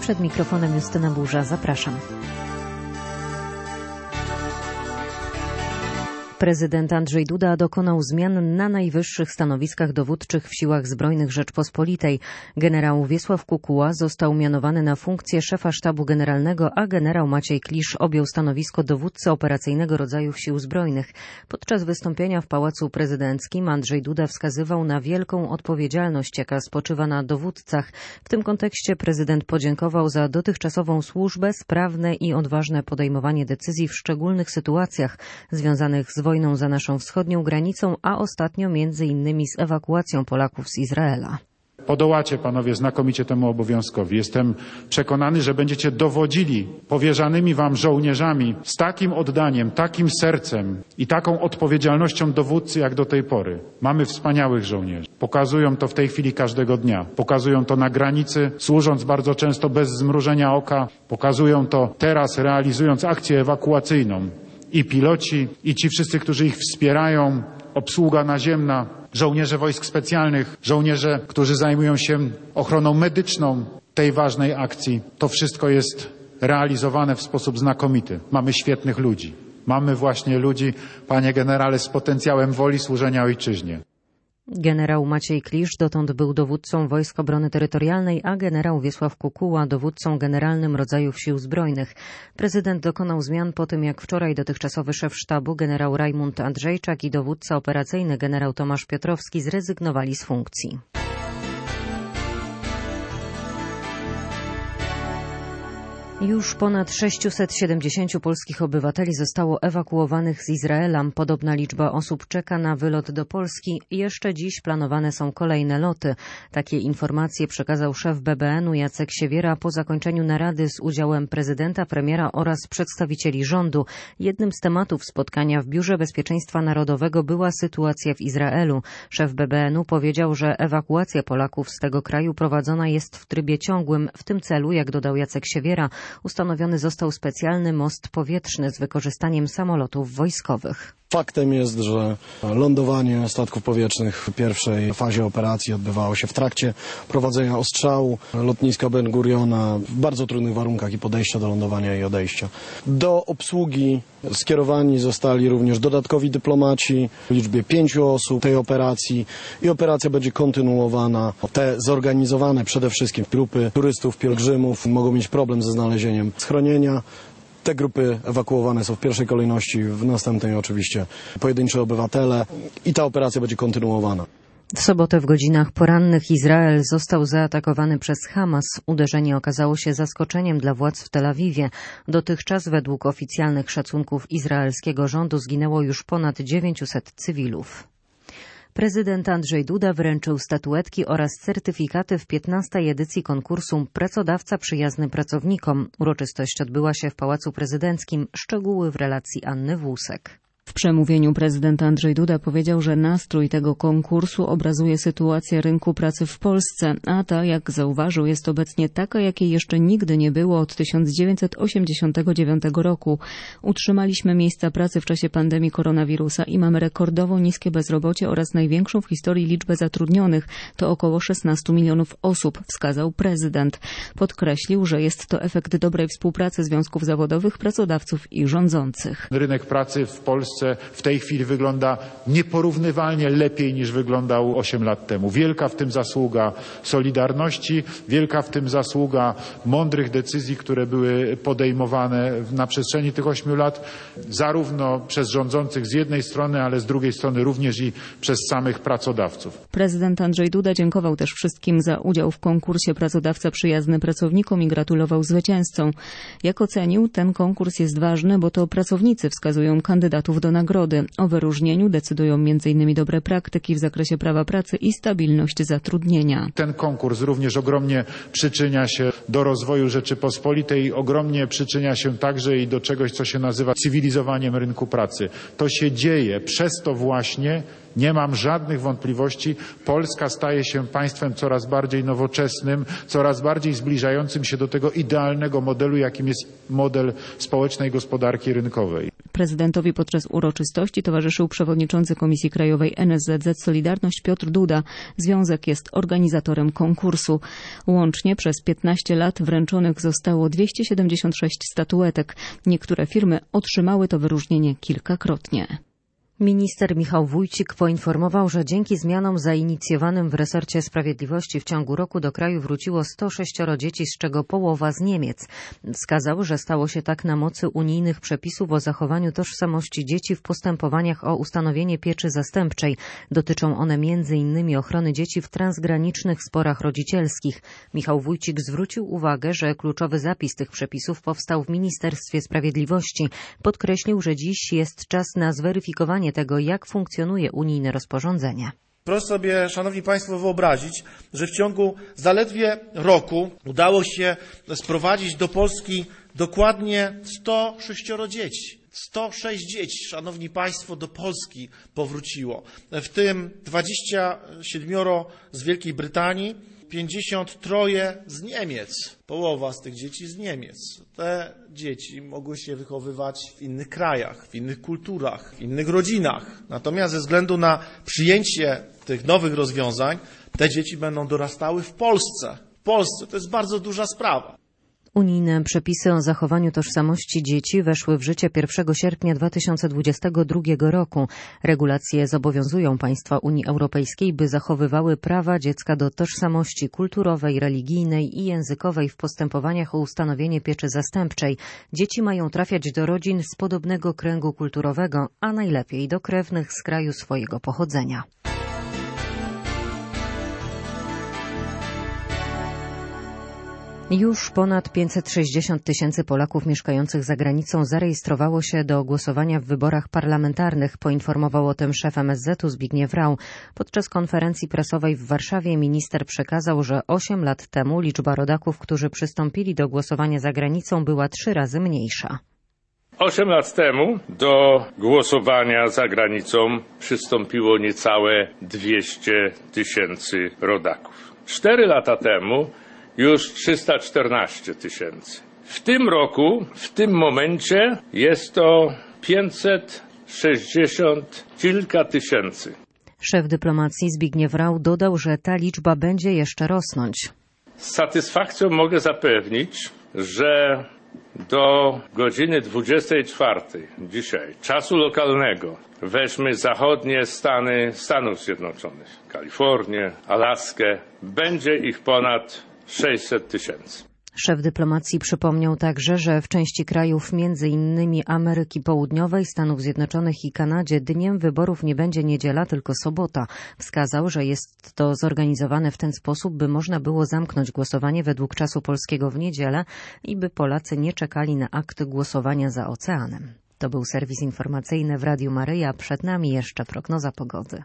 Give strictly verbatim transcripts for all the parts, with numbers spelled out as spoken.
Przed mikrofonem Justyna Burza. Zapraszam. Prezydent Andrzej Duda dokonał zmian na najwyższych stanowiskach dowódczych w Siłach Zbrojnych Rzeczpospolitej. Generał Wiesław Kukuła został mianowany na funkcję szefa Sztabu Generalnego, a generał Maciej Klisz objął stanowisko dowódcy operacyjnego rodzajów Sił Zbrojnych. Podczas wystąpienia w Pałacu Prezydenckim Andrzej Duda wskazywał na wielką odpowiedzialność, jaka spoczywa na dowódcach. W tym kontekście prezydent podziękował za dotychczasową służbę, sprawne i odważne podejmowanie decyzji w szczególnych sytuacjach związanych z wojną za naszą wschodnią granicą, a ostatnio między innymi z ewakuacją Polaków z Izraela. Podołacie panowie znakomicie temu obowiązkowi. Jestem przekonany, że będziecie dowodzili powierzanymi wam żołnierzami z takim oddaniem, takim sercem i taką odpowiedzialnością dowódcy jak do tej pory. Mamy wspaniałych żołnierzy. Pokazują to w tej chwili każdego dnia. Pokazują to na granicy, służąc bardzo często bez zmrużenia oka. Pokazują to teraz, realizując akcję ewakuacyjną. I piloci, i ci wszyscy, którzy ich wspierają, obsługa naziemna, żołnierze wojsk specjalnych, żołnierze, którzy zajmują się ochroną medyczną tej ważnej akcji. To wszystko jest realizowane w sposób znakomity. Mamy świetnych ludzi. Mamy właśnie ludzi, panie generale, z potencjałem woli służenia ojczyźnie. Generał Maciej Klisz dotąd był dowódcą Wojsk Obrony Terytorialnej, a generał Wiesław Kukuła dowódcą generalnym rodzajów Sił Zbrojnych. Prezydent dokonał zmian po tym, jak wczoraj dotychczasowy szef sztabu generał Rajmund Andrzejczak i dowódca operacyjny generał Tomasz Piotrowski zrezygnowali z funkcji. Już ponad sześciuset siedemdziesięciu polskich obywateli zostało ewakuowanych z Izraela. Podobna liczba osób czeka na wylot do Polski. Jeszcze dziś planowane są kolejne loty. Takie informacje przekazał szef B B N u Jacek Siewiera po zakończeniu narady z udziałem prezydenta, premiera oraz przedstawicieli rządu. Jednym z tematów spotkania w Biurze Bezpieczeństwa Narodowego była sytuacja w Izraelu. Szef B B N u powiedział, że ewakuacja Polaków z tego kraju prowadzona jest w trybie ciągłym. W tym celu, jak dodał Jacek Siewiera, ustanowiony został specjalny most powietrzny z wykorzystaniem samolotów wojskowych. Faktem jest, że lądowanie statków powietrznych w pierwszej fazie operacji odbywało się w trakcie prowadzenia ostrzału lotniska Ben Guriona w bardzo trudnych warunkach i podejścia do lądowania i odejścia. Do obsługi skierowani zostali również dodatkowi dyplomaci w liczbie pięciu osób tej operacji i operacja będzie kontynuowana. Te zorganizowane przede wszystkim grupy turystów, pielgrzymów mogą mieć problem ze znalezieniem schronienia. Te grupy ewakuowane są w pierwszej kolejności, w następnej oczywiście pojedynczy obywatele i ta operacja będzie kontynuowana. W sobotę w godzinach porannych Izrael został zaatakowany przez Hamas. Uderzenie okazało się zaskoczeniem dla władz w Tel Awiwie. Dotychczas według oficjalnych szacunków izraelskiego rządu zginęło już ponad dziewięciuset cywilów. Prezydent Andrzej Duda wręczył statuetki oraz certyfikaty w piętnastej edycji konkursu Pracodawca przyjazny pracownikom. Uroczystość odbyła się w Pałacu Prezydenckim. Szczegóły w relacji Anny Włusek. W przemówieniu prezydent Andrzej Duda powiedział, że nastrój tego konkursu obrazuje sytuację rynku pracy w Polsce, a ta, jak zauważył, jest obecnie taka, jakiej jeszcze nigdy nie było od tysiąc dziewięćset osiemdziesiątego dziewiątego roku. Utrzymaliśmy miejsca pracy w czasie pandemii koronawirusa i mamy rekordowo niskie bezrobocie oraz największą w historii liczbę zatrudnionych. To około szesnaście milionów osób, wskazał prezydent. Podkreślił, że jest to efekt dobrej współpracy związków zawodowych, pracodawców i rządzących. Rynek pracy w Polsce w tej chwili wygląda nieporównywalnie lepiej niż wyglądał osiem lat temu. Wielka w tym zasługa Solidarności, wielka w tym zasługa mądrych decyzji, które były podejmowane na przestrzeni tych ośmiu lat, zarówno przez rządzących z jednej strony, ale z drugiej strony również i przez samych pracodawców. Prezydent Andrzej Duda dziękował też wszystkim za udział w konkursie Pracodawca przyjazny pracownikom i gratulował zwycięzcom. Jak ocenił, ten konkurs jest ważny, bo to pracownicy wskazują kandydatów do nagrody. O wyróżnieniu decydują między innymi dobre praktyki w zakresie prawa pracy i stabilność zatrudnienia. Ten konkurs również ogromnie przyczynia się do rozwoju Rzeczypospolitej, ogromnie przyczynia się także i do czegoś, co się nazywa cywilizowaniem rynku pracy. To się dzieje. Przez to właśnie, nie mam żadnych wątpliwości, Polska staje się państwem coraz bardziej nowoczesnym, coraz bardziej zbliżającym się do tego idealnego modelu, jakim jest model społecznej gospodarki rynkowej. Prezydentowi podczas uroczystości towarzyszył przewodniczący Komisji Krajowej N S Z Z Solidarność Piotr Duda. Związek jest organizatorem konkursu. Łącznie przez piętnaście lat wręczonych zostało dwieście siedemdziesiąt sześć statuetek. Niektóre firmy otrzymały to wyróżnienie kilkakrotnie. Minister Michał Wójcik poinformował, że dzięki zmianom zainicjowanym w resorcie sprawiedliwości w ciągu roku do kraju wróciło sto sześć dzieci, z czego połowa z Niemiec. Wskazał, że stało się tak na mocy unijnych przepisów o zachowaniu tożsamości dzieci w postępowaniach o ustanowienie pieczy zastępczej. Dotyczą one między innymi ochrony dzieci w transgranicznych sporach rodzicielskich. Michał Wójcik zwrócił uwagę, że kluczowy zapis tych przepisów powstał w Ministerstwie Sprawiedliwości. Podkreślił, że dziś jest czas na zweryfikowanie tego, jak funkcjonuje unijne rozporządzenie. Proszę sobie, szanowni państwo, wyobrazić, że w ciągu zaledwie roku udało się sprowadzić do Polski dokładnie sto sześć dzieci. sto sześć dzieci, szanowni państwo, do Polski powróciło. W tym dwadzieścia siedem z Wielkiej Brytanii, pięćdziesiąt trzy z Niemiec. Połowa z tych dzieci z Niemiec. Te dzieci mogły się wychowywać w innych krajach, w innych kulturach, w innych rodzinach. Natomiast ze względu na przyjęcie tych nowych rozwiązań, te dzieci będą dorastały w Polsce. W Polsce to jest bardzo duża sprawa. Unijne przepisy o zachowaniu tożsamości dzieci weszły w życie pierwszego sierpnia dwa tysiące dwudziestego drugiego roku. Regulacje zobowiązują państwa Unii Europejskiej, by zachowywały prawa dziecka do tożsamości kulturowej, religijnej i językowej w postępowaniach o ustanowienie pieczy zastępczej. Dzieci mają trafiać do rodzin z podobnego kręgu kulturowego, a najlepiej do krewnych z kraju swojego pochodzenia. Już ponad pięćset sześćdziesiąt tysięcy Polaków mieszkających za granicą zarejestrowało się do głosowania w wyborach parlamentarnych, poinformował o tym szef M S Z u Zbigniew Rau. Podczas konferencji prasowej w Warszawie minister przekazał, że osiem lat temu liczba rodaków, którzy przystąpili do głosowania za granicą, była trzy razy mniejsza. Osiem lat temu do głosowania za granicą przystąpiło niecałe dwieście tysięcy rodaków. Cztery lata temu już trzysta czternaście tysięcy. W tym roku, w tym momencie jest to pięćset sześćdziesiąt kilka tysięcy. Szef dyplomacji Zbigniew Rau dodał, że ta liczba będzie jeszcze rosnąć. Z satysfakcją mogę zapewnić, że do godziny dwudziestej czwartej dzisiaj, czasu lokalnego, weźmy zachodnie Stany Stanów Zjednoczonych, Kalifornię, Alaskę, będzie ich ponad sześćset tysięcy. Szef dyplomacji przypomniał także, że w części krajów między innymi Ameryki Południowej, Stanów Zjednoczonych i Kanadzie dniem wyborów nie będzie niedziela, tylko sobota. Wskazał, że jest to zorganizowane w ten sposób, by można było zamknąć głosowanie według czasu polskiego w niedzielę i by Polacy nie czekali na akt głosowania za oceanem. To był serwis informacyjny w Radiu Maryja. Przed nami jeszcze prognoza pogody.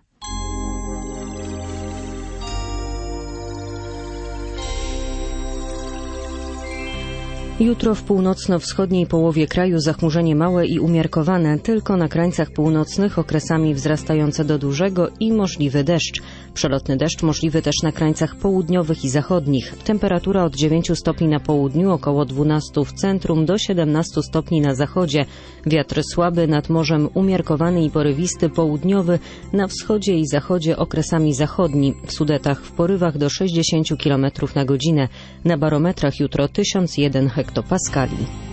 Jutro w północno-wschodniej połowie kraju zachmurzenie małe i umiarkowane, tylko na krańcach północnych okresami wzrastające do dużego i możliwy deszcz. Przelotny deszcz możliwy też na krańcach południowych i zachodnich. Temperatura od dziewięciu stopni na południu, około dwunastu w centrum, do siedemnastu stopni na zachodzie. Wiatr słaby, nad morzem umiarkowany i porywisty, południowy, na wschodzie i zachodzie okresami zachodni. W Sudetach w porywach do sześćdziesięciu kilometrów na godzinę. Na barometrach jutro tysiąc jeden hektopaskali.